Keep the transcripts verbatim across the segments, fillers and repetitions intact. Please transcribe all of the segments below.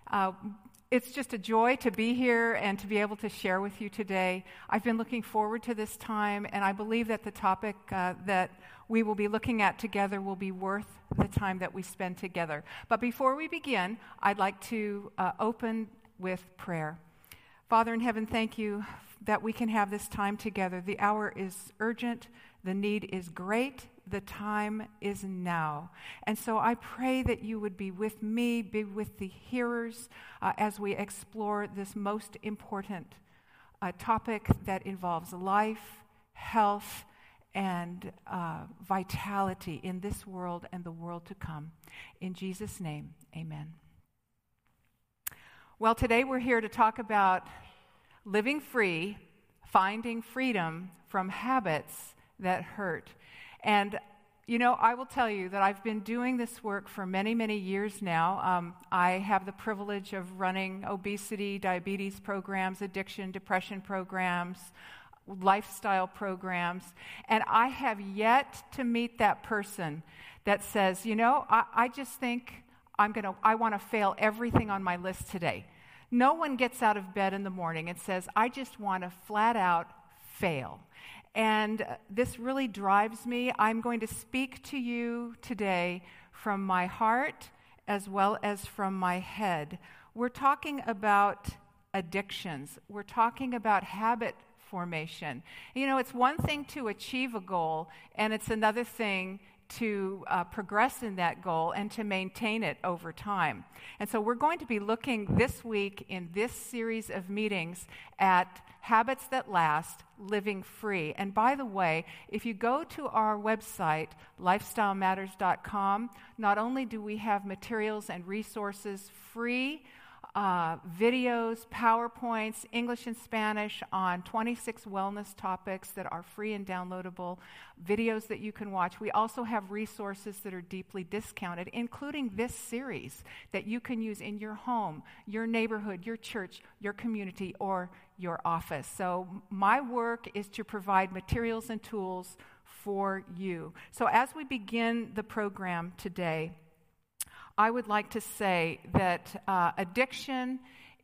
Uh, it's just a joy to be here and to be able to share with you today. I've been looking forward to this time, and I believe that the topic uh, that we will be looking at together will be worth the time that we spend together. But before we begin, I'd like to uh, open with prayer. Father in heaven, thank you that we can have this time together. The hour is urgent. The need is great. The time is now. And so I pray that you would be with me, be with the hearers uh, as we explore this most important uh, topic that involves life, health, and uh, vitality in this world and the world to come. In Jesus' name, amen. Well, today we're here to talk about living free, finding freedom from habits that hurt. And, you know, I will tell you that I've been doing this work for many, many years now. Um, I have the privilege of running obesity, diabetes programs, addiction, depression programs, lifestyle programs, and I have yet to meet that person that says, you know, I, I just think I'm gonna, I want to fail everything on my list today. No one gets out of bed in the morning and says, I just want to flat out fail. And this really drives me. I'm going to speak to you today from my heart as well as from my head. We're talking about addictions. We're talking about habit formation. You know, it's one thing to achieve a goal, and it's another thing to uh, progress in that goal and to maintain it over time. And so we're going to be looking this week in this series of meetings at habits that last, living free. And by the way, if you go to our website, lifestyle matters dot com, not only do we have materials and resources free, Uh, videos, PowerPoints, English and Spanish on twenty-six wellness topics that are free and downloadable, videos that you can watch. We also have resources that are deeply discounted, including this series that you can use in your home, your neighborhood, your church, your community, or your office. So my work is to provide materials and tools for you. So as we begin the program today, I would like to say that uh, addiction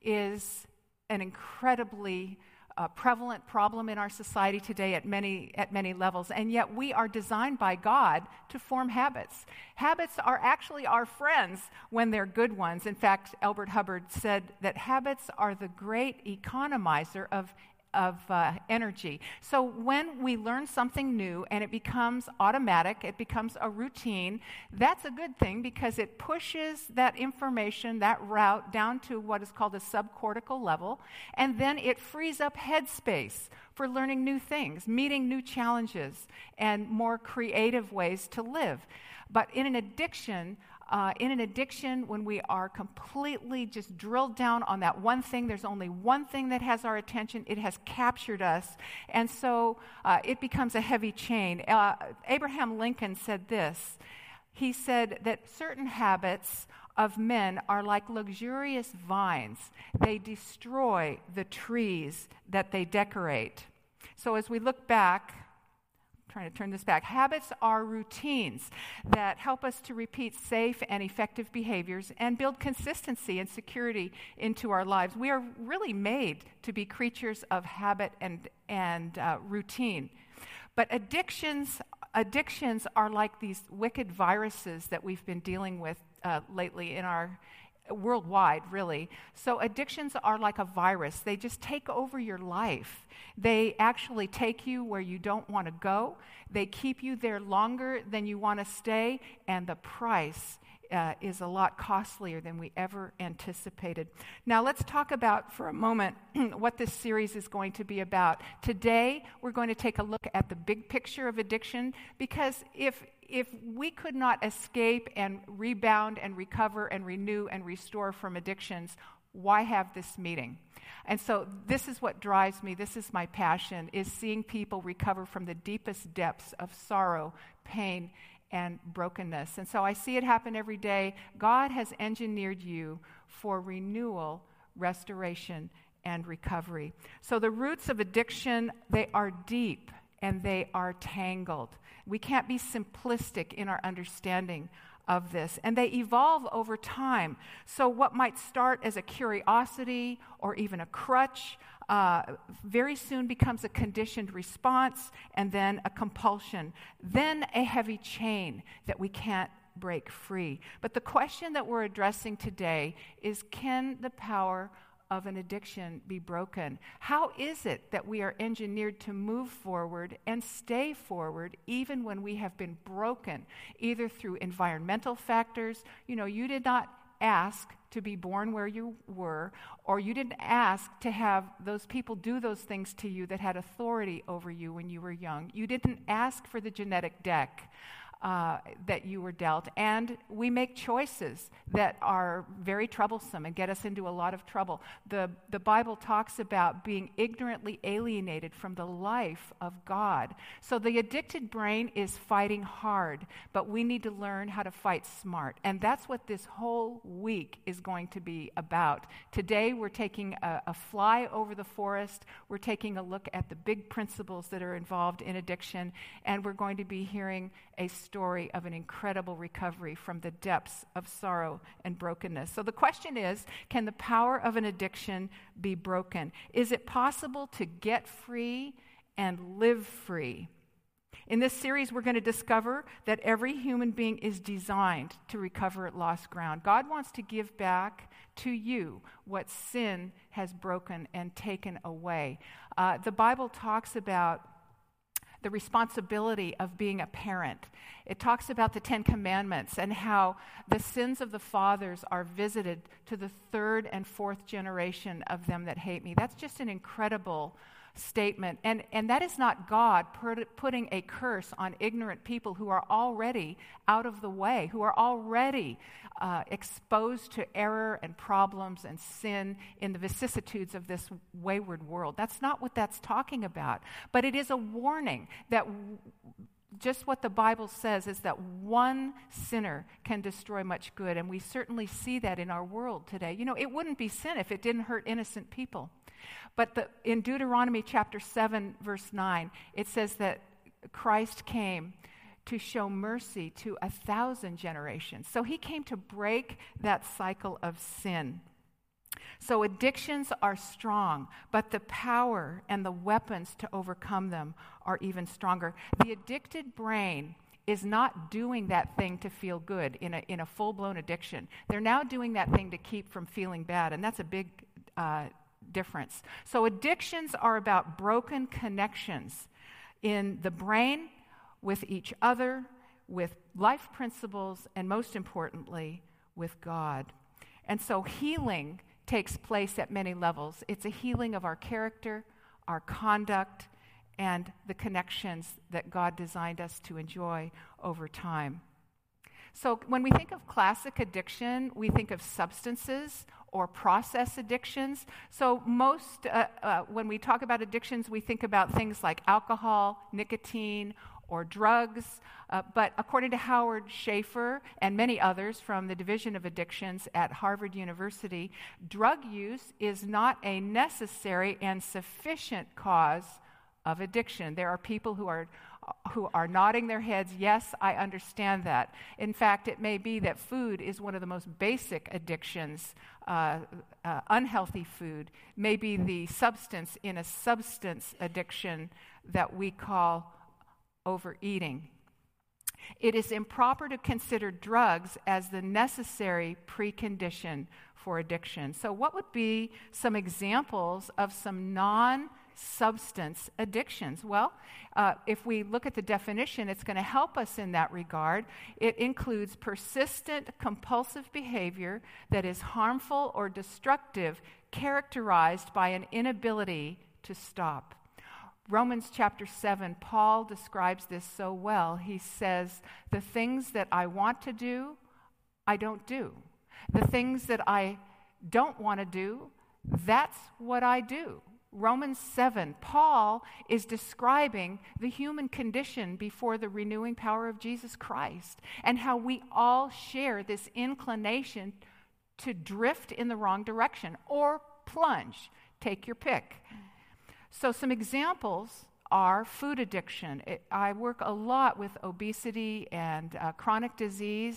is an incredibly uh, prevalent problem in our society today at many at many levels, and yet we are designed by God to form habits. Habits are actually our friends when they're good ones. In fact, Elbert Hubbard said that habits are the great economizer of of uh, energy. So when we learn something new and it becomes automatic, it becomes a routine, that's a good thing because it pushes that information, that route, down to what is called a subcortical level, and then it frees up headspace for learning new things, meeting new challenges, and more creative ways to live. But in an addiction, Uh, in an addiction, when we are completely just drilled down on that one thing, there's only one thing that has our attention. It has captured us. And so uh, it becomes a heavy chain. Uh, Abraham Lincoln said this. He said that certain habits of men are like luxurious vines. They destroy the trees that they decorate. So as we look back, trying to turn this back. Habits are routines that help us to repeat safe and effective behaviors and build consistency and security into our lives. We are really made to be creatures of habit and and uh, routine. But addictions addictions are like these wicked viruses that we've been dealing with uh, lately in our worldwide, really. So addictions are like a virus. They just take over your life. They actually take you where you don't want to go. They keep you there longer than you want to stay, and the price uh, is a lot costlier than we ever anticipated. Now let's talk about for a moment what this series is going to be about. Today, we're going to take a look at the big picture of addiction, because if If we could not escape and rebound and recover and renew and restore from addictions, why have this meeting? And so this is what drives me, this is my passion, is seeing people recover from the deepest depths of sorrow, pain, and brokenness. And so I see it happen every day. God has engineered you for renewal, restoration, and recovery. So the roots of addiction, they are deep and they are tangled. We can't be simplistic in our understanding of this, and they evolve over time. So what might start as a curiosity or even a crutch uh, very soon becomes a conditioned response, and then a compulsion, then a heavy chain that we can't break free. But the question that we're addressing today is, can the power of an addiction be broken? How is it that we are engineered to move forward and stay forward even when we have been broken, either through environmental factors? You know, you did not ask to be born where you were, or you didn't ask to have those people do those things to you that had authority over you when you were young. You didn't ask for the genetic deck Uh, that you were dealt, and we make choices that are very troublesome and get us into a lot of trouble. The, the Bible talks about being ignorantly alienated from the life of God. So the addicted brain is fighting hard, but we need to learn how to fight smart, and that's what this whole week is going to be about. Today we're taking a, a fly over the forest. We're taking a look at the big principles that are involved in addiction, and we're going to be hearing a story of an incredible recovery from the depths of sorrow and brokenness. So the question is, can the power of an addiction be broken? Is it possible to get free and live free? In this series, we're going to discover that every human being is designed to recover lost ground. God wants to give back to you what sin has broken and taken away. Uh, the Bible talks about the responsibility of being a parent. It talks about the Ten Commandments and how the sins of the fathers are visited to the third and fourth generation of them that hate me. That's just an incredible statement. And, and that is not God put, putting a curse on ignorant people who are already out of the way, who are already uh, exposed to error and problems and sin in the vicissitudes of this wayward world. That's not what that's talking about. But it is a warning that w- just what the Bible says is that one sinner can destroy much good. And we certainly see that in our world today. You know, it wouldn't be sin if it didn't hurt innocent people. But the, in Deuteronomy chapter seven, verse nine, it says that Christ came to show mercy to a thousand generations. So he came to break that cycle of sin. So addictions are strong, but the power and the weapons to overcome them are even stronger. The addicted brain is not doing that thing to feel good in a, in a full-blown addiction. They're now doing that thing to keep from feeling bad, and that's a big uh, difference. So addictions are about broken connections in the brain, with each other, with life principles, and most importantly, with God. And so healing takes place at many levels. It's a healing of our character, our conduct, and the connections that God designed us to enjoy over time. So when we think of classic addiction, we think of substances or process addictions. So most, uh, uh, when we talk about addictions, we think about things like alcohol, nicotine, or drugs. Uh, but according to Howard Schaefer and many others from the Division of Addictions at Harvard University, drug use is not a necessary and sufficient cause of addiction. There are people who are who are nodding their heads, yes, I understand that. In fact, it may be that food is one of the most basic addictions. Uh, uh, unhealthy food may be the substance in a substance addiction that we call overeating. It is improper to consider drugs as the necessary precondition for addiction. So what would be some examples of some non-substance addictions? Well, uh, if we look at the definition, it's going to help us in that regard. It includes persistent compulsive behavior that is harmful or destructive, characterized by an inability to stop. Romans chapter seven, Paul describes this so well. He says, the things that I want to do, I don't do. The things that I don't want to do, that's what I do. Romans seven, Paul is describing the human condition before the renewing power of Jesus Christ and how we all share this inclination to drift in the wrong direction or plunge. Take your pick. So some examples are food addiction. It, I work a lot with obesity and uh, chronic disease,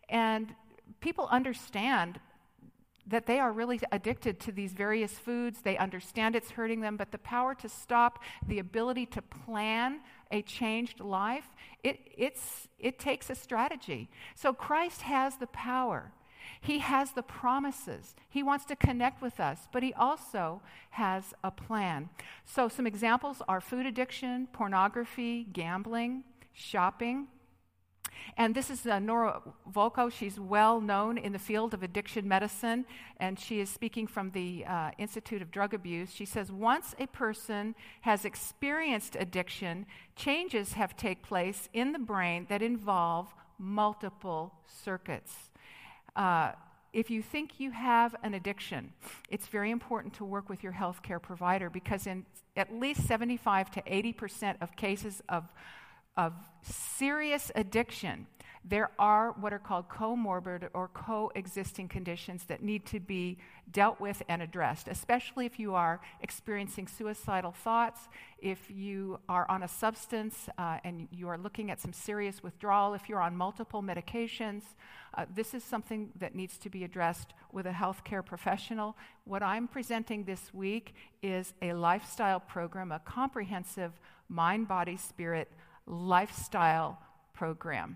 And people understand that they are really addicted to these various foods. They understand it's hurting them, but the power to stop, the ability to plan a changed life, it, it's, it takes a strategy. So Christ has the power. He has the promises. He wants to connect with us, but he also has a plan. So some examples are food addiction, pornography, gambling, shopping. And this is uh, Nora Volkow. She's well known in the field of addiction medicine, and she is speaking from the uh, Institute of Drug Abuse. She says, once a person has experienced addiction, changes have taken place in the brain that involve multiple circuits. Uh, if you think you have an addiction, it's very important to work with your healthcare provider, because in at least seventy-five to eighty percent of cases of of serious addiction, there are what are called comorbid or coexisting conditions that need to be dealt with and addressed, especially if you are experiencing suicidal thoughts, if you are on a substance uh, and you are looking at some serious withdrawal, if you're on multiple medications. Uh, this is something that needs to be addressed with a healthcare professional. What I'm presenting this week is a lifestyle program, a comprehensive mind, body, spirit lifestyle program.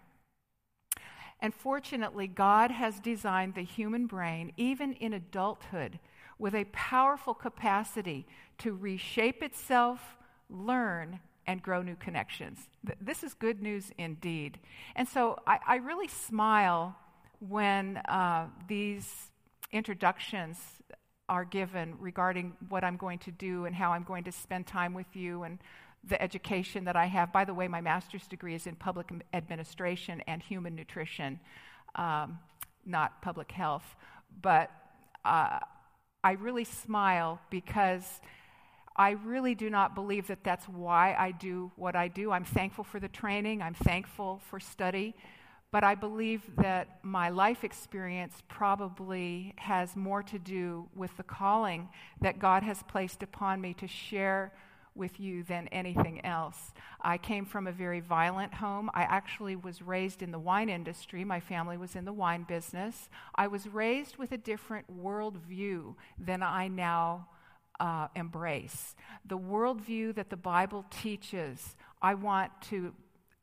And fortunately, God has designed the human brain, even in adulthood, with a powerful capacity to reshape itself, learn, and grow new connections. This is good news indeed. And so I, I really smile when uh, these introductions are given regarding what I'm going to do and how I'm going to spend time with you and the education that I have. By the way, my master's degree is in public administration and human nutrition, um, not public health. But uh, I really smile because I really do not believe that that's why I do what I do. I'm thankful for the training. I'm thankful for study. But I believe that my life experience probably has more to do with the calling that God has placed upon me to share with you than anything else. I came from a very violent home. I actually was raised in the wine industry. My family was in the wine business. I was raised with a different worldview than I now uh, embrace. The worldview that the Bible teaches, I want to,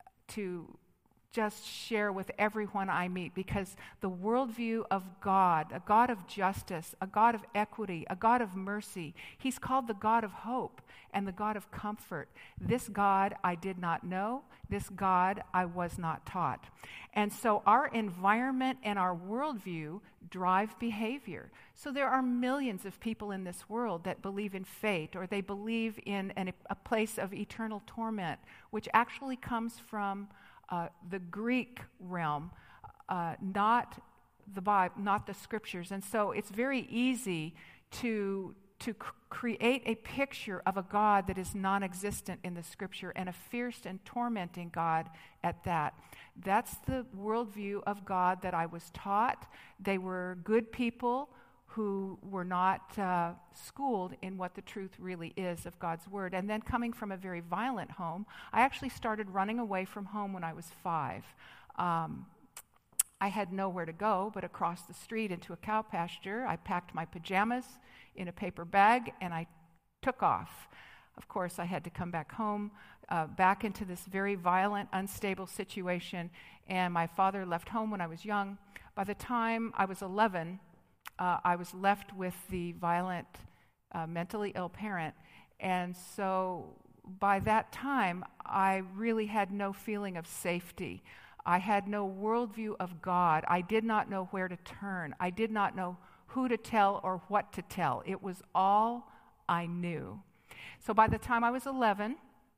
to just share with everyone I meet, because the worldview of God, a God of justice, a God of equity, a God of mercy, he's called the God of hope and the God of comfort. This God I did not know. This God I was not taught. And so our environment and our worldview drive behavior. So there are millions of people in this world that believe in fate, or they believe in an, a place of eternal torment, which actually comes from Uh, the Greek realm, uh, not the Bible, not the Scriptures. And so it's very easy to to c- create a picture of a God that is non-existent in the Scripture, and a fierce and tormenting God at that. That's the worldview of God that I was taught. They were good people who were not uh, schooled in what the truth really is of God's Word. And then coming from a very violent home, I actually started running away from home when I was five. Um, I had nowhere to go but across the street into a cow pasture. I packed my pajamas in a paper bag and I took off. Of course, I had to come back home, uh, back into this very violent, unstable situation. And my father left home when I was young. By the time I was eleven, Uh, I was left with the violent, uh, mentally ill parent. And so by that time, I really had no feeling of safety. I had no worldview of God. I did not know where to turn. I did not know who to tell or what to tell. It was all I knew. So by the time I was eleven,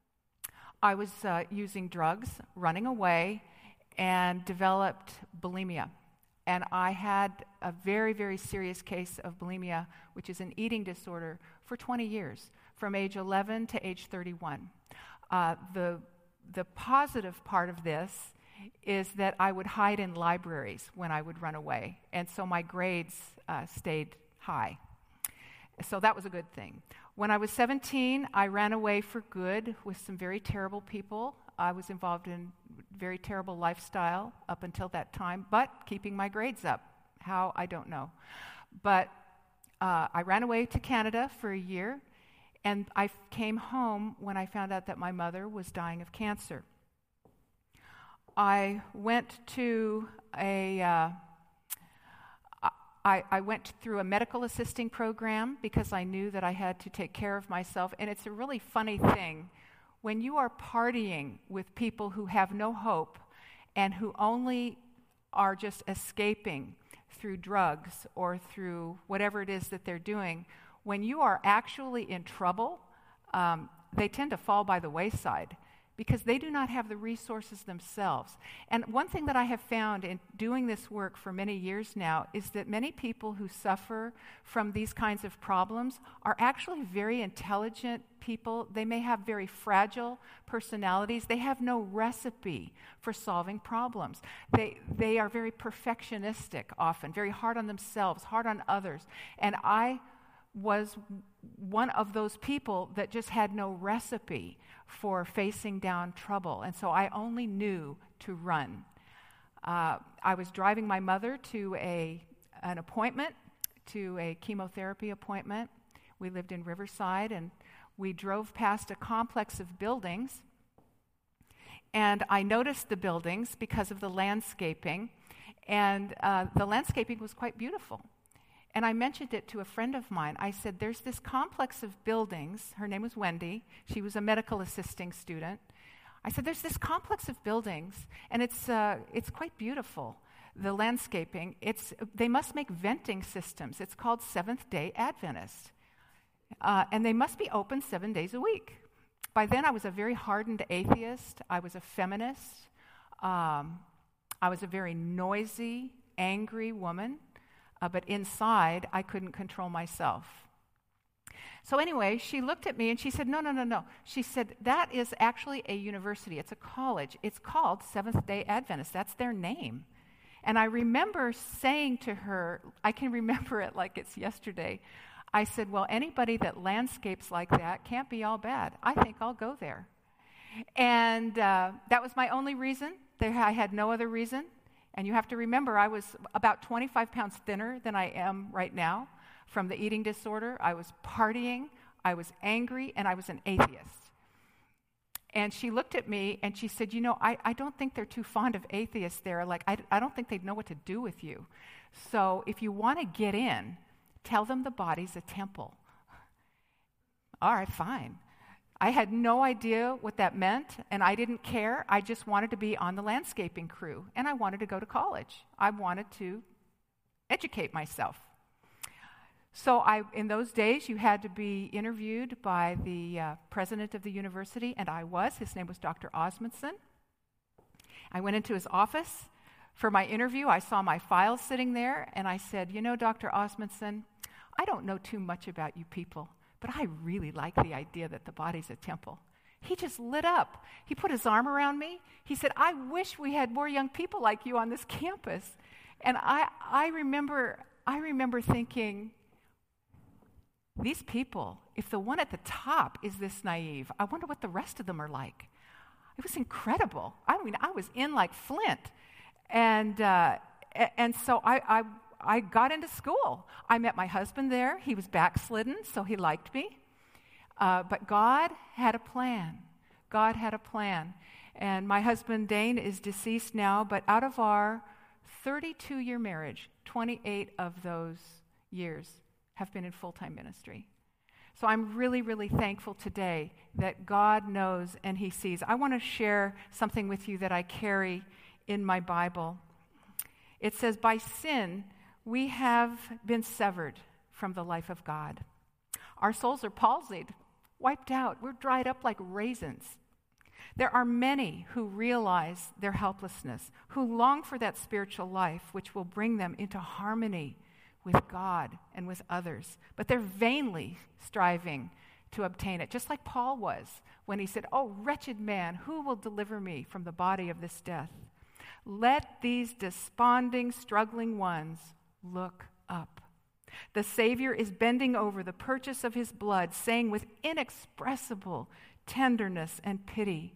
I was uh, using drugs, running away, and developed bulimia. And I had a very, very serious case of bulimia, which is an eating disorder, for twenty years, from age eleven to age thirty-one. Uh, the, the positive part of this is that I would hide in libraries when I would run away, and so my grades uh, stayed high. So that was a good thing. When I was seventeen, I ran away for good with some very terrible people. I was involved in very terrible lifestyle up until that time, but keeping my grades up. How, I don't know. But uh, I ran away to Canada for a year, and I f- came home when I found out that my mother was dying of cancer. I went to a... Uh, I, I went through a medical assisting program because I knew that I had to take care of myself. And it's a really funny thing. When you are partying with people who have no hope and who only are just escaping through drugs or through whatever it is that they're doing, when you are actually in trouble, um, they tend to fall by the wayside, because they do not have the resources themselves. And one thing that I have found in doing this work for many years now is that many people who suffer from these kinds of problems are actually very intelligent people. They may have very fragile personalities. They have no recipe for solving problems. They, they are very perfectionistic often, very hard on themselves, hard on others. And I was one of those people that just had no recipe for facing down trouble, and so I only knew to run. Uh, I was driving my mother to a an appointment, to a chemotherapy appointment. We lived in Riverside, and we drove past a complex of buildings, and I noticed the buildings because of the landscaping, and uh, the landscaping was quite beautiful. And I mentioned it to a friend of mine. I said, there's this complex of buildings. Her name was Wendy. She was a medical assisting student. I said, there's this complex of buildings, and it's uh, it's quite beautiful, the landscaping. It's They must make venting systems. It's called Seventh-day Adventist. Uh, and they must be open seven days a week. By then, I was a very hardened atheist. I was a feminist. Um, I was a very noisy, angry woman. Uh, but inside, I couldn't control myself. So anyway, she looked at me and she said, no, no, no, no. She said, that is actually a university. It's a college. It's called Seventh-day Adventist. That's their name. And I remember saying to her, I can remember it like it's yesterday. I said, well, anybody that landscapes like that can't be all bad. I think I'll go there. And uh, that was my only reason. There, I had no other reason. And you have to remember, I was about twenty-five pounds thinner than I am right now from the eating disorder. I was partying, I was angry, and I was an atheist. And she looked at me and she said, you know, I, I don't think they're too fond of atheists there. Like, I, I don't think they'd know what to do with you. So if you want to get in, tell them the body's a temple. All right, fine. I had no idea what that meant, and I didn't care. I just wanted to be on the landscaping crew, and I wanted to go to college. I wanted to educate myself. So I, in those days, you had to be interviewed by the uh, president of the university, and I was. His name was Doctor Osmundson. I went into his office for my interview. I saw my files sitting there, and I said, you know, Doctor Osmundson, I don't know too much about you people, but I really like the idea that the body's a temple. He just lit up. He put his arm around me. He said, I wish we had more young people like you on this campus. And I, I remember, I remember thinking, these people, if the one at the top is this naive, I wonder what the rest of them are like. It was incredible. I mean, I was in like Flint. And uh, and so I, I I got into school. I met my husband there. He was backslidden, so he liked me. Uh, but God had a plan. God had a plan. And my husband, Dane, is deceased now, but out of our thirty-two-year marriage, twenty-eight of those years have been in full-time ministry. So I'm really, really thankful today that God knows and He sees. I want to share something with you that I carry in my Bible. It says, by sin, we have been severed from the life of God. Our souls are palsied, wiped out. We're dried up like raisins. There are many who realize their helplessness, who long for that spiritual life which will bring them into harmony with God and with others. But they're vainly striving to obtain it, just like Paul was when he said, oh, wretched man, who will deliver me from the body of this death? Let these desponding, struggling ones look up. The Savior is bending over the purchase of His blood, saying with inexpressible tenderness and pity,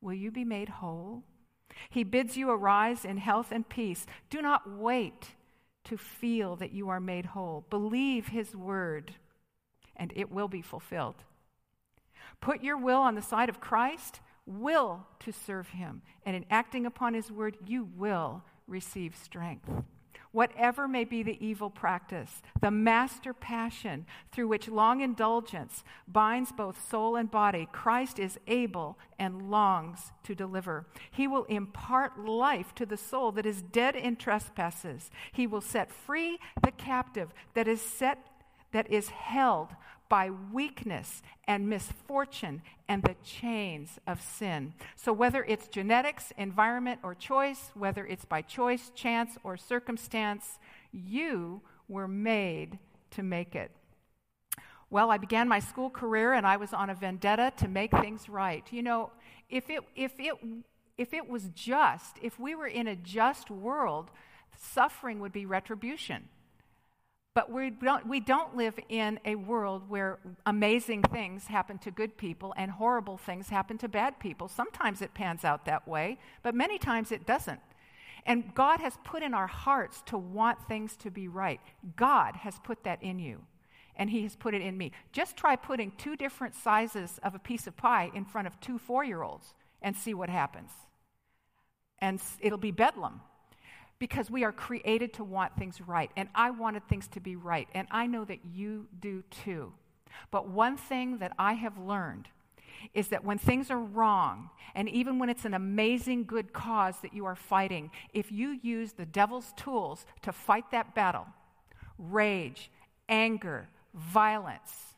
will you be made whole? He bids you arise in health and peace. Do not wait to feel that you are made whole. Believe his word, and it will be fulfilled. Put your will on the side of Christ, will to serve him, and in acting upon his word, you will receive strength. Whatever may be the evil practice, the master passion through which long indulgence binds both soul and body, Christ is able and longs to deliver. He will impart life to the soul that is dead in trespasses. He will set free the captive that is set that is held by weakness and misfortune and the chains of sin. So whether it's genetics, environment, or choice, whether it's by choice, chance, or circumstance, you were made to make it. Well, I began my school career and I was on a vendetta to make things right. You know, if it if it if it was just, if we were in a just world, suffering would be retribution. But we don't, we don't live in a world where amazing things happen to good people and horrible things happen to bad people. Sometimes it pans out that way, but many times it doesn't. And God has put in our hearts to want things to be right. God has put that in you, and he has put it in me. Just try putting two different sizes of a piece of pie in front of two four-year-olds and see what happens. And it'll be bedlam. Because we are created to want things right. And I wanted things to be right. And I know that you do too. But one thing that I have learned is that when things are wrong, and even when it's an amazing good cause that you are fighting, if you use the devil's tools to fight that battle, rage, anger, violence,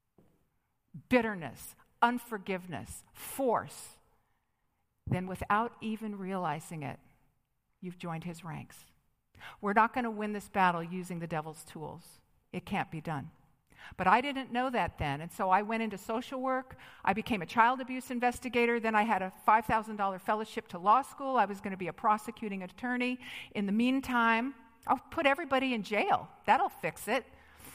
bitterness, unforgiveness, force, then without even realizing it, you've joined his ranks. We're not going to win this battle using the devil's tools. It can't be done. But I didn't know that then, and so I went into social work. I became a child abuse investigator. Then I had a five thousand dollars fellowship to law school. I was going to be a prosecuting attorney. In the meantime, I'll put everybody in jail. That'll fix it.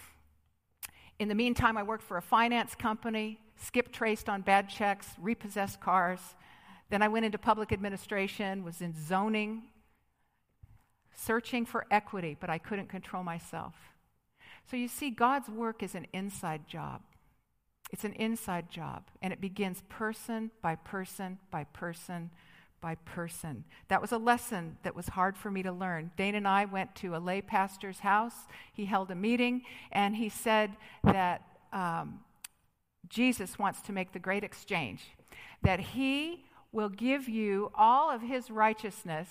In the meantime, I worked for a finance company, skip traced on bad checks, repossessed cars. Then I went into public administration, was in zoning, searching for equity, but I couldn't control myself. So you see, God's work is an inside job. It's an inside job, and it begins person by person by person by person. That was a lesson that was hard for me to learn. Dane and I went to a lay pastor's house. He held a meeting, and he said that um, Jesus wants to make the great exchange, that he will give you all of his righteousness,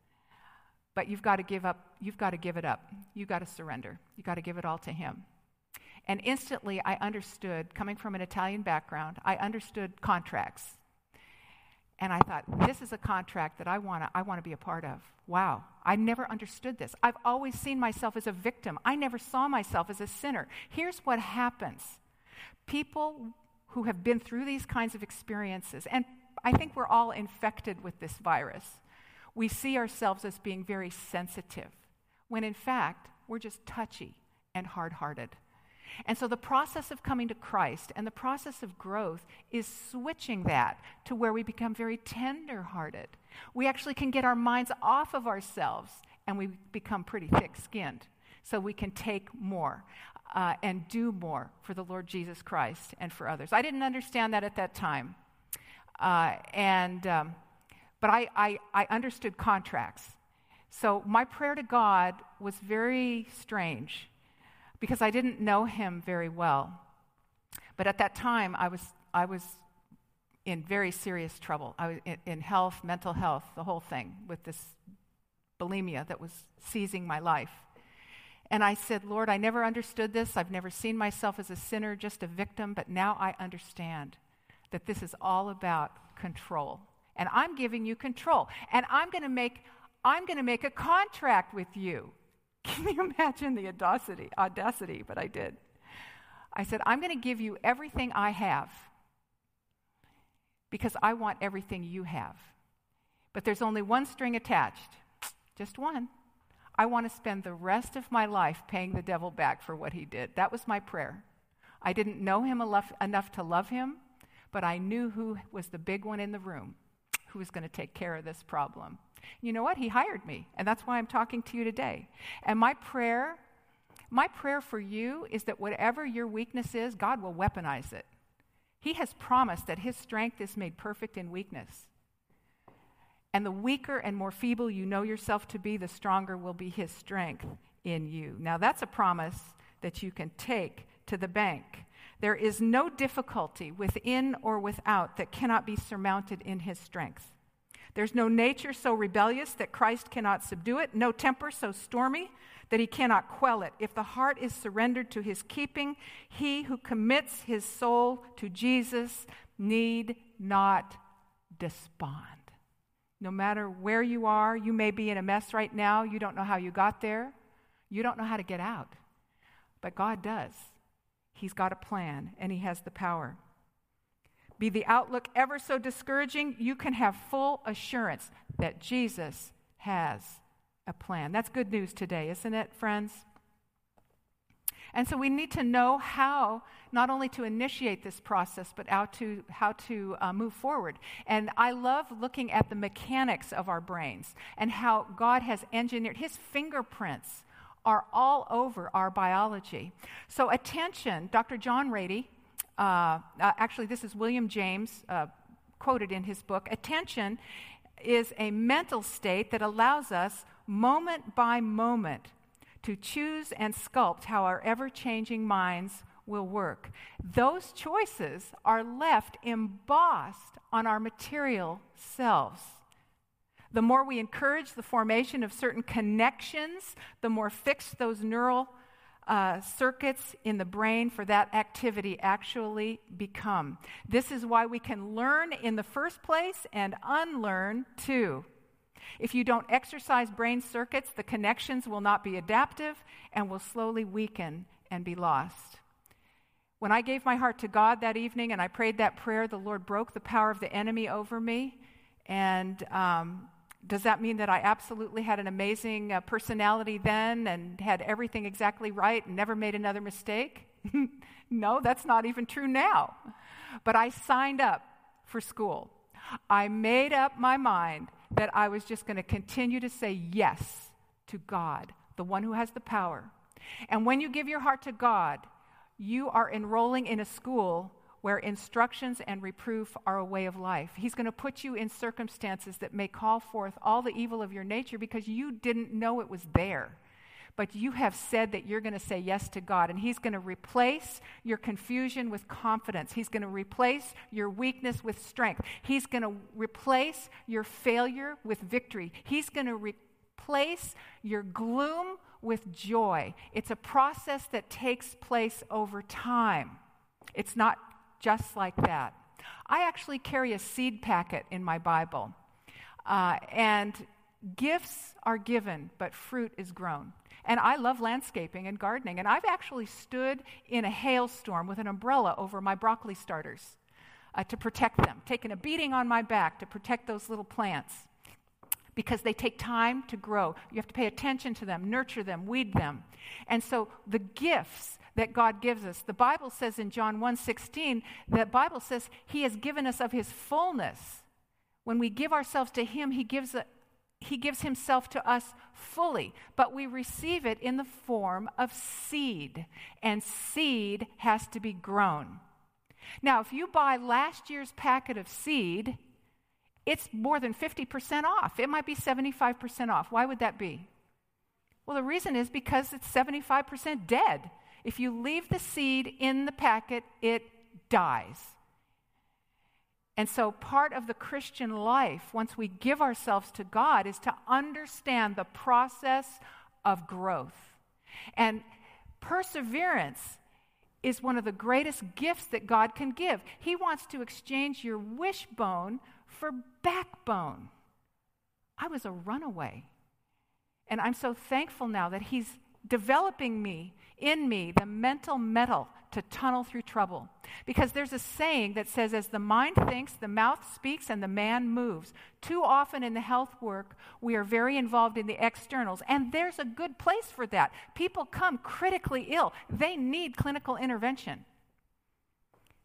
but you've got to give up, you've got to give it up. You've got to surrender. You've got to give it all to him. And instantly I understood, coming from an Italian background, I understood contracts. And I thought, this is a contract that I want to I want to be a part of. Wow, I never understood this. I've always seen myself as a victim. I never saw myself as a sinner. Here's what happens. People who have been through these kinds of experiences, and I think we're all infected with this virus, we see ourselves as being very sensitive, when in fact, we're just touchy and hard-hearted. And so the process of coming to Christ and the process of growth is switching that to where we become very tender-hearted. We actually can get our minds off of ourselves and we become pretty thick-skinned so we can take more uh, and do more for the Lord Jesus Christ and for others. I didn't understand that at that time. Uh, and... Um, But I, I, I understood contracts. So my prayer to God was very strange because I didn't know him very well. But at that time, I was I was in very serious trouble. I was in, in health, mental health, the whole thing, with this bulimia that was seizing my life. And I said, Lord, I never understood this. I've never seen myself as a sinner, just a victim. But now I understand that this is all about control. And I'm giving you control. And I'm going to make I'm going to make a contract with you. Can you imagine the audacity? Audacity, but I did. I said, I'm going to give you everything I have because I want everything you have. But there's only one string attached, just one. I want to spend the rest of my life paying the devil back for what he did. That was my prayer. I didn't know him enough, enough to love him, but I knew who was the big one in the room. who was going to take care of this problem. You know what? He hired me, and that's why I'm talking to you today. And my prayer, my prayer for you is that whatever your weakness is, God will weaponize it. He has promised that his strength is made perfect in weakness. And the weaker and more feeble you know yourself to be, the stronger will be his strength in you. Now, that's a promise that you can take to the bank. There is no difficulty within or without that cannot be surmounted in his strength. There's no nature so rebellious that Christ cannot subdue it, no temper so stormy that he cannot quell it. If the heart is surrendered to his keeping, he who commits his soul to Jesus need not despond. No matter where you are, you may be in a mess right now. You don't know how you got there. You don't know how to get out. But God does. He's got a plan, and he has the power. Be the outlook ever so discouraging, you can have full assurance that Jesus has a plan. That's good news today, isn't it, friends? And so we need to know how, not only to initiate this process, but how to, how to uh, move forward. And I love looking at the mechanics of our brains and how God has engineered, his fingerprints are all over our biology. So attention, Doctor John Rady, uh, uh, actually this is William James, uh, quoted in his book, attention is a mental state that allows us moment by moment to choose and sculpt how our ever-changing minds will work. Those choices are left embossed on our material selves. The more we encourage the formation of certain connections, the more fixed those neural uh, circuits in the brain for that activity actually become. This is why we can learn in the first place and unlearn too. If you don't exercise brain circuits, the connections will not be adaptive and will slowly weaken and be lost. When I gave my heart to God that evening and I prayed that prayer, the Lord broke the power of the enemy over me. And um, does that mean that I absolutely had an amazing uh, personality then and had everything exactly right and never made another mistake? No, that's not even true now. But I signed up for school. I made up my mind that I was just going to continue to say yes to God, the one who has the power. And when you give your heart to God, you are enrolling in a school where instructions and reproof are a way of life. He's going to put you in circumstances that may call forth all the evil of your nature because you didn't know it was there. But you have said that you're going to say yes to God, and he's going to replace your confusion with confidence. He's going to replace your weakness with strength. He's going to replace your failure with victory. He's going to replace your gloom with joy. It's a process that takes place over time. It's not just like that. I actually carry a seed packet in my Bible, uh, and gifts are given, but fruit is grown. And I love landscaping and gardening, and I've actually stood in a hailstorm with an umbrella over my broccoli starters uh, to protect them, taken a beating on my back to protect those little plants because they take time to grow. You have to pay attention to them, nurture them, weed them. And so the gifts that God gives us, the Bible says in John one sixteen, the Bible says he has given us of his fullness. When we give ourselves to him, he gives a He gives himself to us fully, but we receive it in the form of seed, and seed has to be grown. Now, if you buy last year's packet of seed, it's more than fifty percent off. It might be seventy-five percent off. Why would that be? Well, the reason is because it's seventy-five percent dead. If you leave the seed in the packet, it dies. And so part of the Christian life, once we give ourselves to God, is to understand the process of growth. And perseverance is one of the greatest gifts that God can give. He wants to exchange your wishbone for backbone. I was a runaway. And I'm so thankful now that he's developing me, in me, the mental metal to tunnel through trouble. Because there's a saying that says, as the mind thinks, the mouth speaks, and the man moves. Too often in the health work, we are very involved in the externals, and there's a good place for that. People come critically ill. They need clinical intervention.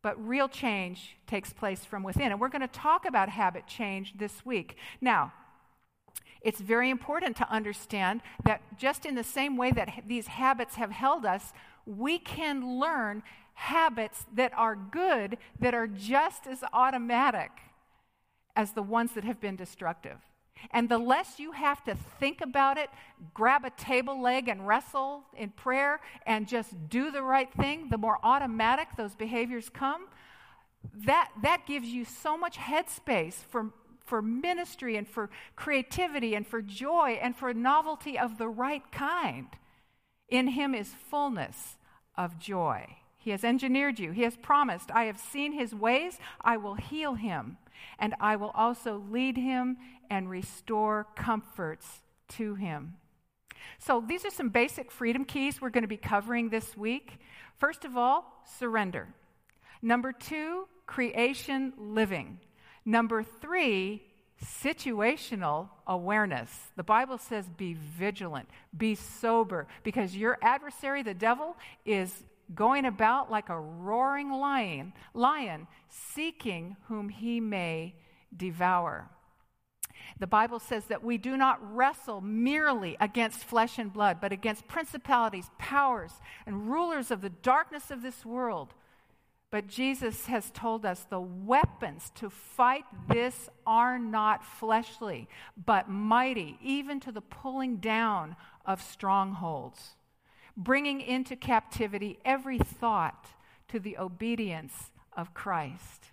but real change takes place from within. And we're going to talk about habit change this week. Now, it's very important to understand that just in the same way that these habits have held us, we can learn habits that are good, that are just as automatic as the ones that have been destructive. And the less you have to think about it, grab a table leg and wrestle in prayer and just do the right thing, the more automatic those behaviors come. That, that gives you so much headspace for, for ministry and for creativity and for joy and for novelty of the right kind. In him is fullness of joy. He has engineered you. He has promised, I have seen his ways, I will heal him, and I will also lead him and restore comforts to him. So these are some basic freedom keys we're going to be covering this week. First of all, surrender. Number two, creation living. Number three, situational awareness. The Bible says be vigilant, be sober, because your adversary, the devil, is going about like a roaring lion, lion, seeking whom he may devour. The Bible says that we do not wrestle merely against flesh and blood, but against principalities, powers, and rulers of the darkness of this world. But Jesus has told us the weapons to fight this are not fleshly, but mighty, even to the pulling down of strongholds, bringing into captivity every thought to the obedience of Christ.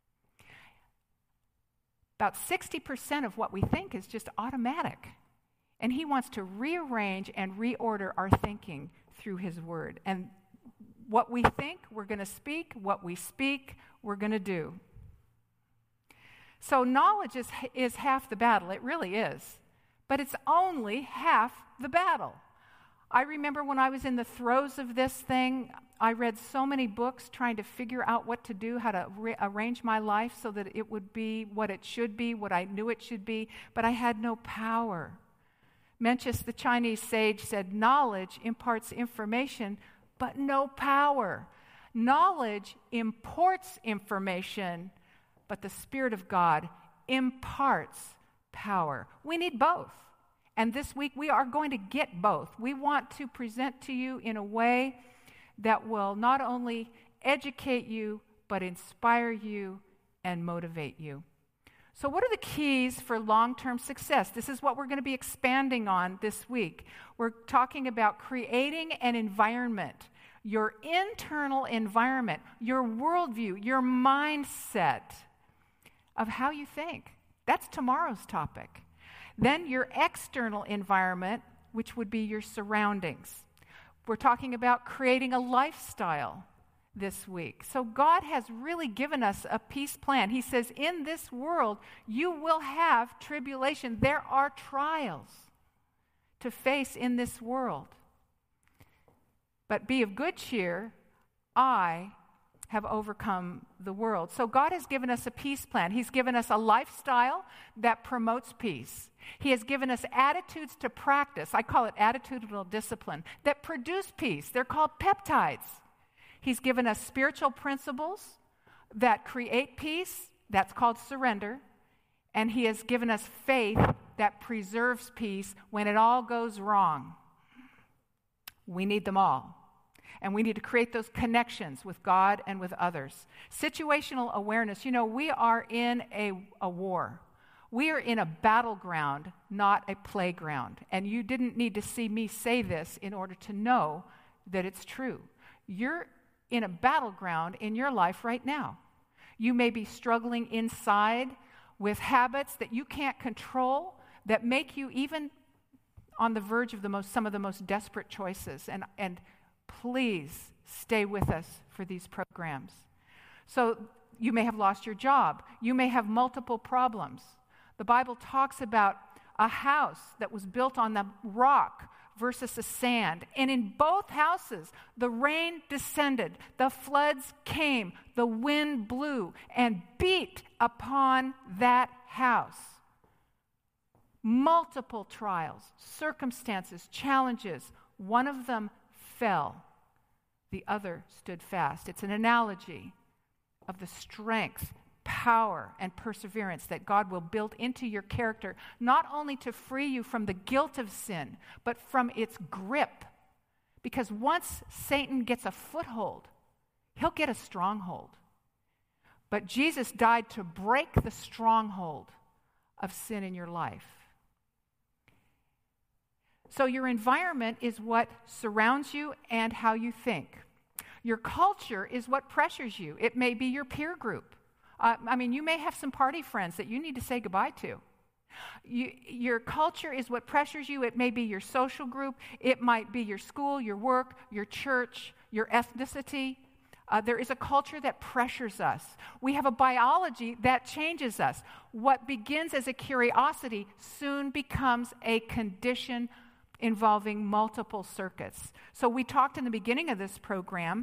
About sixty percent of what we think is just automatic. And he wants to rearrange and reorder our thinking through his word. And what we think, we're going to speak. What we speak, we're going to do. So knowledge is, is half the battle. It really is. But it's only half the battle. I remember when I was in the throes of this thing, I read so many books trying to figure out what to do, how to re- arrange my life so that it would be what it should be, what I knew it should be, but I had no power. Mencius, the Chinese sage, said, knowledge imparts information, but no power. Knowledge imports information, but the Spirit of God imparts power. We need both. And this week we are going to get both. We want to present to you in a way that will not only educate you, but inspire you and motivate you. So what are the keys for long-term success? This is what we're going to be expanding on this week. We're talking about creating an environment, your internal environment, your worldview, your mindset of how you think. That's tomorrow's topic. Then your external environment, which would be your surroundings. We're talking about creating a lifestyle this week. So God has really given us a peace plan. He says, in this world, you will have tribulation. There are trials to face in this world. But be of good cheer, I have overcome the world. So God has given us a peace plan. He's given us a lifestyle that promotes peace. He has given us attitudes to practice. I call it attitudinal discipline, that produce peace. They're called peptides. He's given us spiritual principles that create peace. That's called surrender. And he has given us faith that preserves peace when it all goes wrong. We need them all. And we need to create those connections with God and with others. Situational awareness. You know, we are in a, a war. We are in a battleground, not a playground. And you didn't need to see me say this in order to know that it's true. You're in a battleground in your life right now. You may be struggling inside with habits that you can't control, that make you even on the verge of the most, some of the most desperate choices. And, and please stay with us for these programs. So you may have lost your job. You may have multiple problems. The Bible talks about a house that was built on the rock versus the sand. And in both houses, the rain descended, the floods came, the wind blew and beat upon that house. Multiple trials, circumstances, challenges. One of them fell. The other stood fast. It's an analogy. of the strength, power, and perseverance that God will build into your character, not only to free you from the guilt of sin, but from its grip. Because once Satan gets a foothold, he'll get a stronghold. But Jesus died to break the stronghold of sin in your life. So your environment is what surrounds you and how you think. Your culture is what pressures you. It may be your peer group. Uh, I mean, you may have some party friends that you need to say goodbye to. You, your culture is what pressures you. It may be your social group. It might be your school, your work, your church, your ethnicity. Uh, there is a culture that pressures us. We have a biology that changes us. What begins as a curiosity soon becomes a condition involving multiple circuits. So we talked in the beginning of this program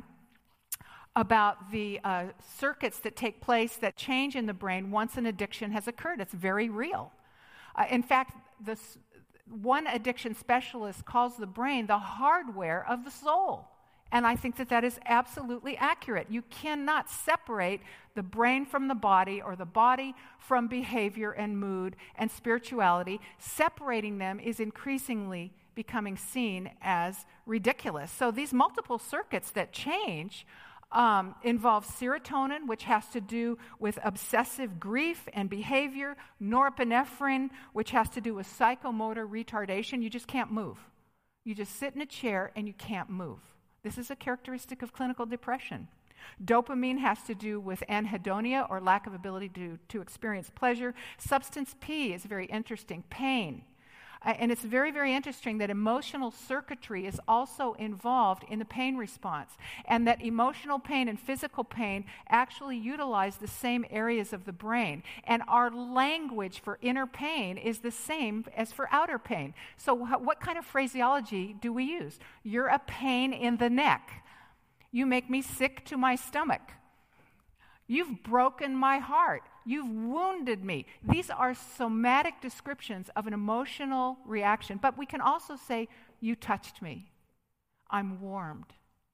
about the uh, circuits that take place that change in the brain once an addiction has occurred. It's very real. Uh, in fact, this, one addiction specialist calls the brain the hardware of the soul. And I think that that is absolutely accurate. You cannot separate the brain from the body or the body from behavior and mood and spirituality. Separating them is increasingly becoming seen as ridiculous. So these multiple circuits that change Um, involve serotonin, which has to do with obsessive grief and behavior, norepinephrine, which has to do with psychomotor retardation. You just can't move. You just sit in a chair and you can't move. This is a characteristic of clinical depression. Dopamine has to do with anhedonia, or lack of ability to, to experience pleasure. Substance P is very interesting, pain. Uh, and it's very, very interesting that emotional circuitry is also involved in the pain response, and that emotional pain and physical pain actually utilize the same areas of the brain. And our language for inner pain is the same as for outer pain. So wh- what kind of phraseology do we use? You're a pain in the neck. You make me sick to my stomach. You've broken my heart. You've wounded me. These are somatic descriptions of an emotional reaction. But we can also say, you touched me. I'm warmed.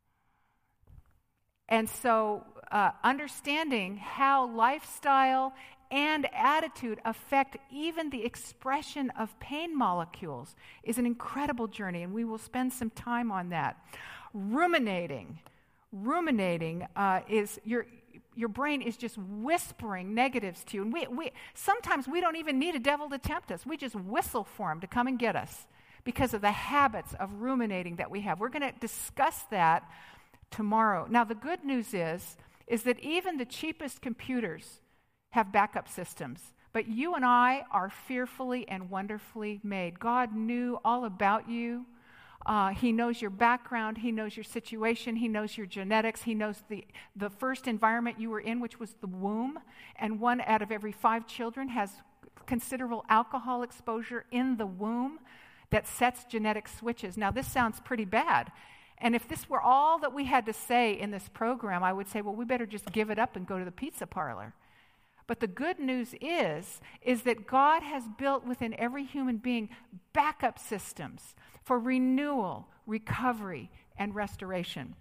And so uh, understanding how lifestyle and attitude affect even the expression of pain molecules is an incredible journey, and we will spend some time on that. Ruminating. Ruminating uh, is your... Your brain is just whispering negatives to you. And we, we sometimes we don't even need a devil to tempt us. We just whistle for him to come and get us because of the habits of ruminating that we have. We're going to discuss that tomorrow. Now, the good news is, is that even the cheapest computers have backup systems. But you and I are fearfully and wonderfully made. God knew all about you. Uh, he knows your background. He knows your situation. He knows your genetics. He knows the, the first environment you were in, which was the womb. And one out of every five children has considerable alcohol exposure in the womb that sets genetic switches. Now, this sounds pretty bad. And if this were all that we had to say in this program, I would say, well, we better just give it up and go to the pizza parlor. But the good news is, is that God has built within every human being backup systems for renewal, recovery, and restoration.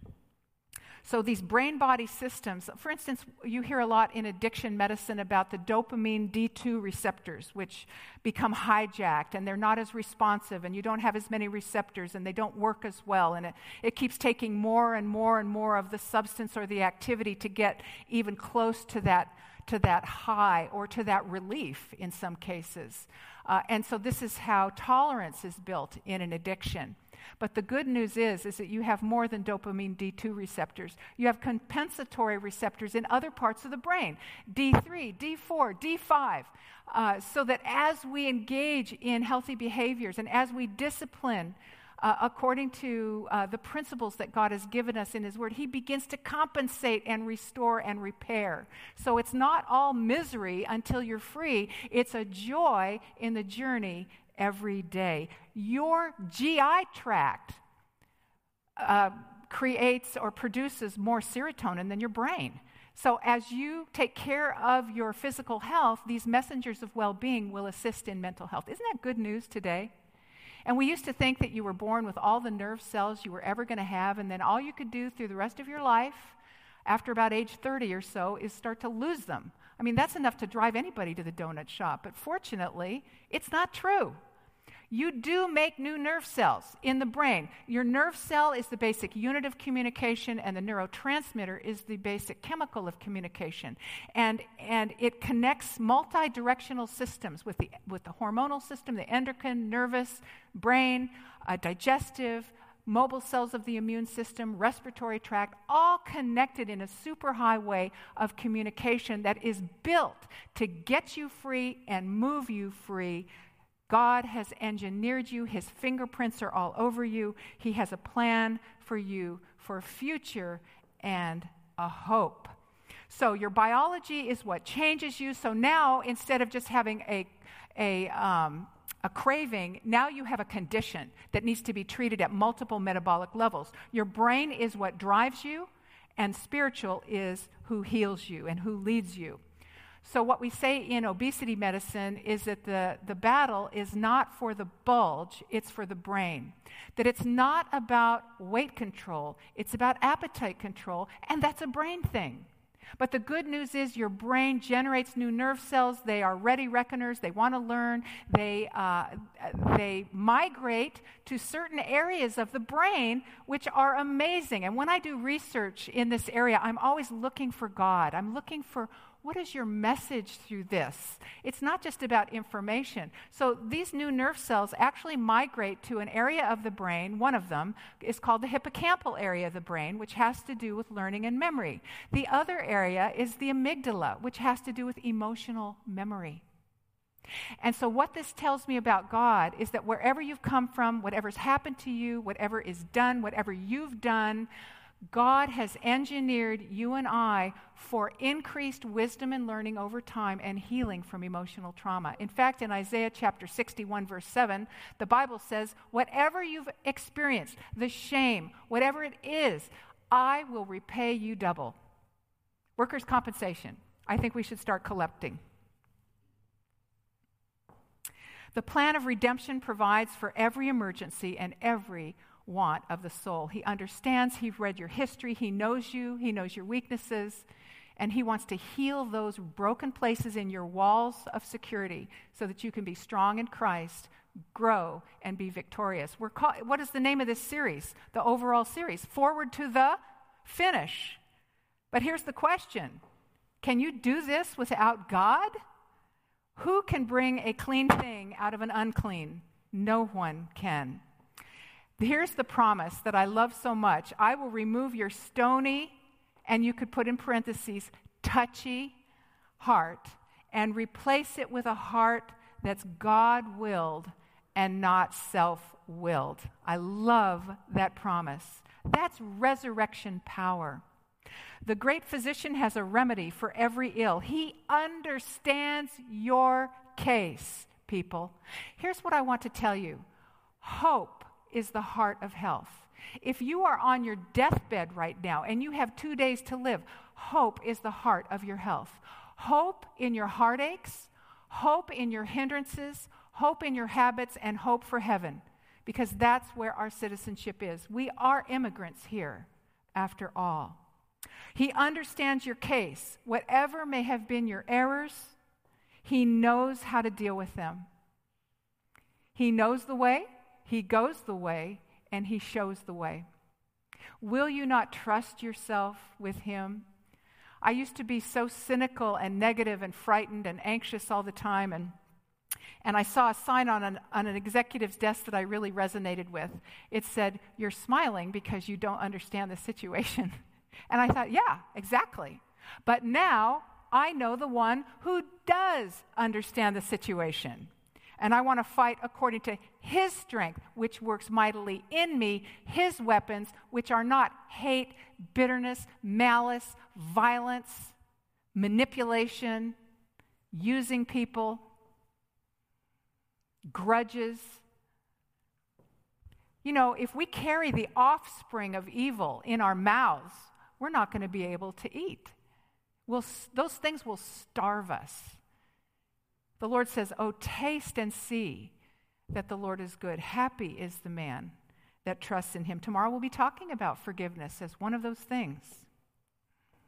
So these brain-body systems, for instance, you hear a lot in addiction medicine about the dopamine D two receptors, which become hijacked, and they're not as responsive, and you don't have as many receptors, and they don't work as well, and it, it keeps taking more and more and more of the substance or the activity to get even close to that to that high or to that relief in some cases. Uh, and so this is how tolerance is built in an addiction. But the good news is, is that you have more than dopamine D two receptors. You have compensatory receptors in other parts of the brain, D three, D four, D five, uh, so that as we engage in healthy behaviors and as we discipline Uh, according to uh, the principles that God has given us in His Word, He begins to compensate and restore and repair. So it's not all misery until you're free. It's a joy in the journey every day. Your G I tract uh, creates or produces more serotonin than your brain. So as you take care of your physical health, these messengers of well-being will assist in mental health. Isn't that good news today? And we used to think that you were born with all the nerve cells you were ever going to have, and then all you could do through the rest of your life after about age thirty or so, is start to lose them. I mean, that's enough to drive anybody to the donut shop, but fortunately, it's not true. You do make new nerve cells in the brain. Your nerve cell is the basic unit of communication, and the neurotransmitter is the basic chemical of communication. And, and it connects multi-directional systems with the, with the hormonal system, the endocrine, nervous, brain, uh, digestive, mobile cells of the immune system, respiratory tract, all connected in a super highway of communication that is built to get you free and move you free. God has engineered you. His fingerprints are all over you. He has a plan for you for a future and a hope. So your biology is what changes you. So now, instead of just having a, a, um, a craving, now you have a condition that needs to be treated at multiple metabolic levels. Your brain is what drives you, and spiritual is who heals you and who leads you. So what we say in obesity medicine is that the, the battle is not for the bulge, it's for the brain. That it's not about weight control, it's about appetite control, and that's a brain thing. But the good news is your brain generates new nerve cells. They are ready reckoners. They want to learn. They, uh, they migrate to certain areas of the brain, which are amazing. And when I do research in this area, I'm always looking for God. I'm looking for, what is your message through this? It's not just about information. So these new nerve cells actually migrate to an area of the brain. One of them is called the hippocampal area of the brain, which has to do with learning and memory. The other area is the amygdala, which has to do with emotional memory. And so what this tells me about God is that wherever you've come from, whatever's happened to you, whatever is done, whatever you've done, God has engineered you and I for increased wisdom and learning over time and healing from emotional trauma. In fact, in Isaiah chapter sixty-one, verse seven, the Bible says, whatever you've experienced, the shame, whatever it is, I will repay you double. Workers' compensation. I think we should start collecting. The plan of redemption provides for every emergency and every want of the soul. He understands, he's read your history, he knows you, he knows your weaknesses, and he wants to heal those broken places in your walls of security so that you can be strong in Christ, grow, and be victorious. We're call- what is the name of this series? The overall series, Forward to the Finish. But here's the question. Can you do this without God? Who can bring a clean thing out of an unclean? No one can. Here's the promise that I love so much. I will remove your stony, and you could put in parentheses, touchy heart, and replace it with a heart that's God-willed and not self-willed. I love that promise. That's resurrection power. The great physician has a remedy for every ill. He understands your case, people. Here's what I want to tell you. Hope is the heart of health. If you are on your deathbed right now and you have two days to live, hope is the heart of your health. Hope in your heartaches, hope in your hindrances, hope in your habits, and hope for heaven, because that's where our citizenship is. We are immigrants here, after all. He understands your case. Whatever may have been your errors, he knows how to deal with them. He knows the way. He goes the way, and he shows the way. Will you not trust yourself with him? I used to be so cynical and negative and frightened and anxious all the time, and and I saw a sign on an, on an executive's desk that I really resonated with. It said, "You're smiling because you don't understand the situation." And I thought, yeah, exactly. But now I know the one who does understand the situation. And I want to fight according to his strength, which works mightily in me, his weapons, which are not hate, bitterness, malice, violence, manipulation, using people, grudges. You know, if we carry the offspring of evil in our mouths, we're not going to be able to eat. We'll, those things will starve us. The Lord says, "Oh, taste and see that the Lord is good. Happy is the man that trusts in him." Tomorrow we'll be talking about forgiveness as one of those things.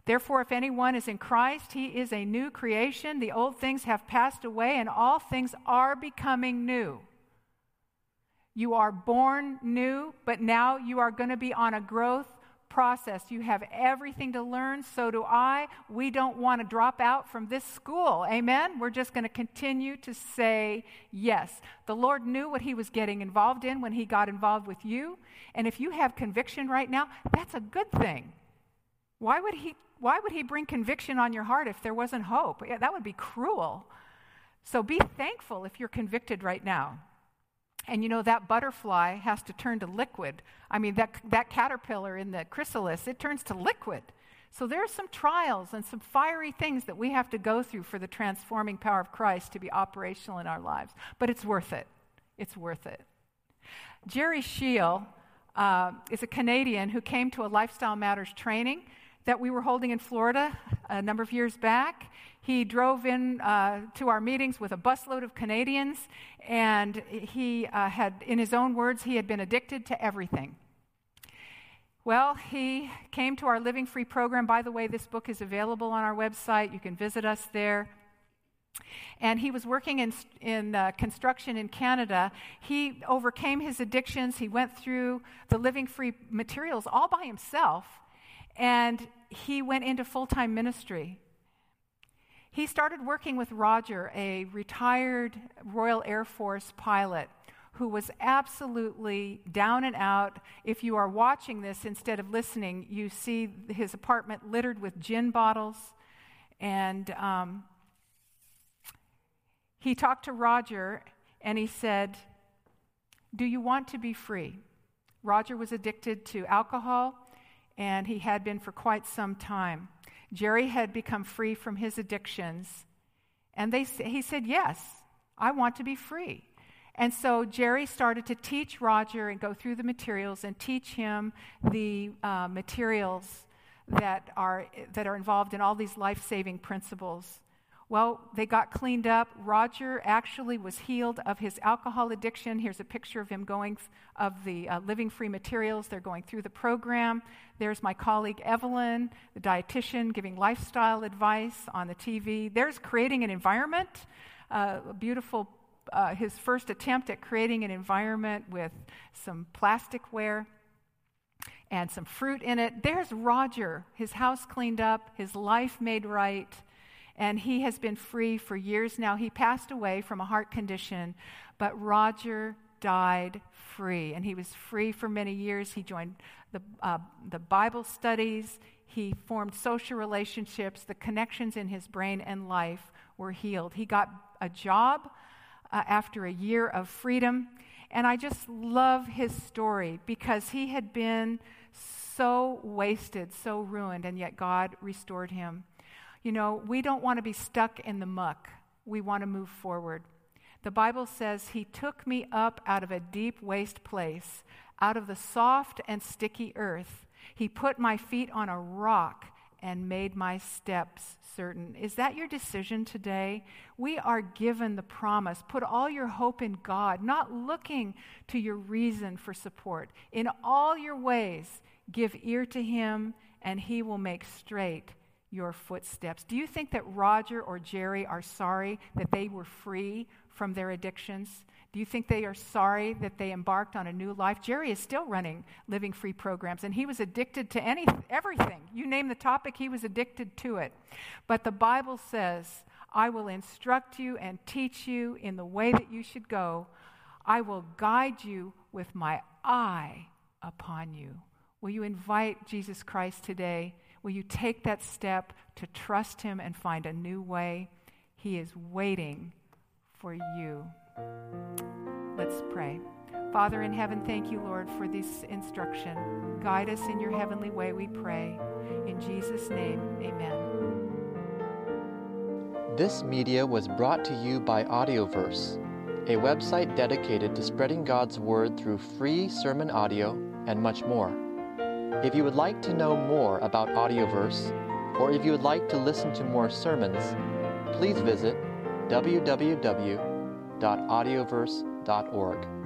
Therefore, if anyone is in Christ, he is a new creation. The old things have passed away, and all things are becoming new. You are born new, but now you are going to be on a growth process. You have everything to learn, so do I. We don't want to drop out from this school. Amen? We're just going to continue to say yes. The Lord knew what he was getting involved in when he got involved with you. And if you have conviction right now, that's a good thing. Why would he, why would he bring conviction on your heart if there wasn't hope? Yeah, that would be cruel. So be thankful if you're convicted right now. And you know, that butterfly has to turn to liquid. I mean, that, that caterpillar in the chrysalis, it turns to liquid. So there are some trials and some fiery things that we have to go through for the transforming power of Christ to be operational in our lives. But it's worth it. It's worth it. Jerry Scheel uh, is a Canadian who came to a Lifestyle Matters training that we were holding in Florida a number of years back. He drove in uh, to our meetings with a busload of Canadians, and he uh, had, in his own words, he had been addicted to everything. Well, he came to our Living Free program. By the way, this book is available on our website. You can visit us there. And he was working in, in uh, construction in Canada. He overcame his addictions. He went through the Living Free materials all by himself, and he went into full-time ministry. He started working with Roger, a retired Royal Air Force pilot who was absolutely down and out. If you are watching this instead of listening, you see his apartment littered with gin bottles. And um, he talked to Roger, and he said, "Do you want to be free?" Roger was addicted to alcohol, and he had been for quite some time. Jerry had become free from his addictions, and they he said, "Yes, I want to be free." And so Jerry started to teach Roger and go through the materials and teach him the uh, materials that are that are involved in all these life-saving principles. Well, they got cleaned up. Roger actually was healed of his alcohol addiction. Here's a picture of him going, of the uh, Living Free materials. They're going through the program. There's my colleague Evelyn, the dietitian, giving lifestyle advice on the T V. There's creating an environment, uh, a beautiful, uh, his first attempt at creating an environment with some plasticware and some fruit in it. There's Roger, his house cleaned up, his life made right. And he has been free for years now. He passed away from a heart condition, but Roger died free. And he was free for many years. He joined the, uh, the Bible studies. He formed social relationships. The connections in his brain and life were healed. He got a job uh, after a year of freedom. And I just love his story because he had been so wasted, so ruined, and yet God restored him. You know, we don't want to be stuck in the muck. We want to move forward. The Bible says, "He took me up out of a deep waste place, out of the soft and sticky earth. He put my feet on a rock and made my steps certain." Is that your decision today? We are given the promise. Put all your hope in God, not looking to your reason for support. In all your ways, give ear to him, and he will make straight your footsteps. Do you think that Roger or Jerry are sorry that they were free from their addictions? Do you think they are sorry that they embarked on a new life? Jerry is still running Living Free programs, and he was addicted to any, everything. You name the topic, he was addicted to it. But the Bible says, "I will instruct you and teach you in the way that you should go. I will guide you with my eye upon you." Will you invite Jesus Christ today? Will you take that step to trust him and find a new way? He is waiting for you. Let's pray. Father in heaven, thank you, Lord, for this instruction. Guide us in your heavenly way, we pray. In Jesus' name, amen. This media was brought to you by Audioverse, a website dedicated to spreading God's word through free sermon audio and much more. If you would like to know more about Audioverse, or if you would like to listen to more sermons, please visit w w w dot audioverse dot org.